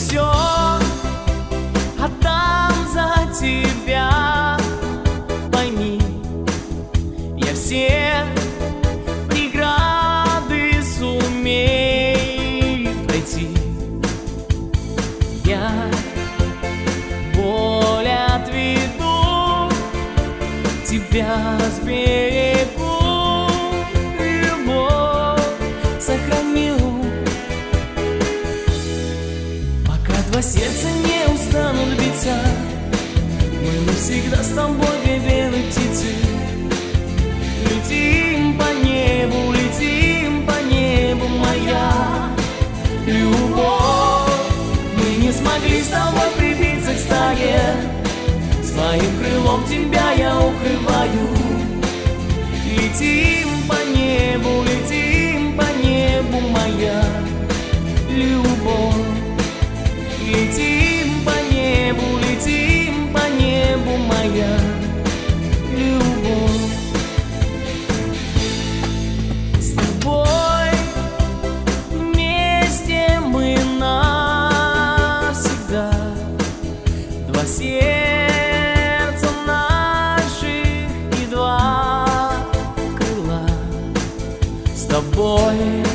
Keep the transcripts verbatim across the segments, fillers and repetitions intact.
все отдам за тебя. Пойми, я все преграды сумею пройти. Я боль отведу, тебя сберегу, любовь сохраню. Пока два сердца не устанут биться, мы навсегда с тобой две белые птицы. Летим по небу, летим по небу, моя любовь. Мы не смогли с тобой прибиться к стае, своим крылом тебя я укрываю. Летим по небу, летим по небу, моя любовь. Летим по небу, летим по небу, моя любовь. С тобой вместе мы навсегда, два сердца наших и два крыла. С тобой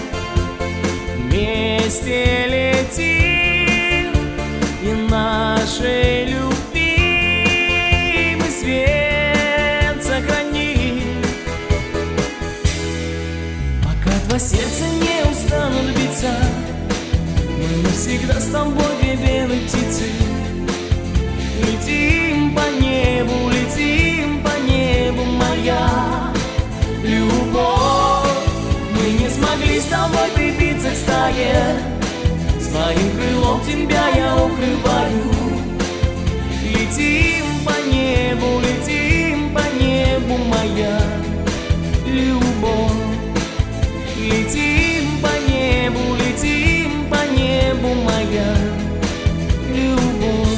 вместе летим, и нашей любви мы свет сохраним. Пока два сердца не устанут биться, мы навсегда с тобой две белые птицы. Летим по небу, летим по небу, моя любовь. Мы не смогли с тобой прибиться к стае, своим крылом тебя я укрываю. Летим по небу, летим по небу, моя любовь. Летим по небу, летим по небу, моя любовь.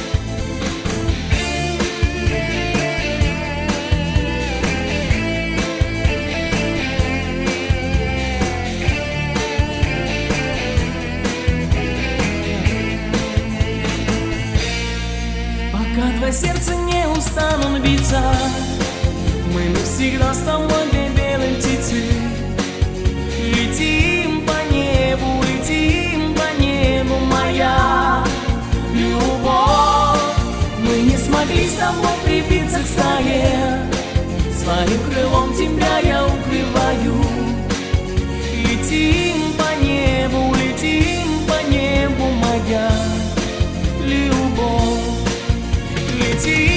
Пока два сердца не устанут биться, мы навсегда с тобой две белые птицы. Летим по небу, летим по небу, моя любовь. Мы не смогли с тобой прибиться к стае, своим крылом тебя я укрываю. Летим по небу, летим по небу, моя любовь. Летим